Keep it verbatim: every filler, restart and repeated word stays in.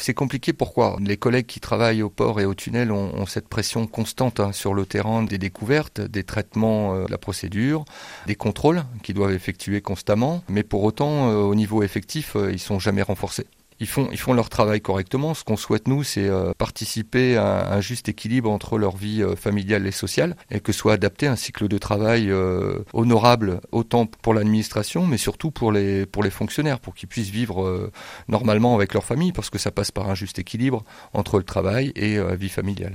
c'est compliqué. Pourquoi ? Les collègues qui travaillent au port et au tunnel ont, ont cette pression constante hein, sur le terrain des découvertes, des traitements euh, de la procédure, des contrôles qu'ils doivent effectuer constamment. Mais pour autant, euh, au niveau effectif, euh, ils sont jamais renforcés. Ils font, ils font leur travail correctement. Ce qu'on souhaite, nous, c'est euh, participer à un juste équilibre entre leur vie euh, familiale et sociale et que soit adapté un cycle de travail euh, honorable autant pour l'administration, mais surtout pour les, pour les fonctionnaires, pour qu'ils puissent vivre euh, normalement avec leur famille, parce que ça passe par un juste équilibre entre le travail et la euh, vie familiale.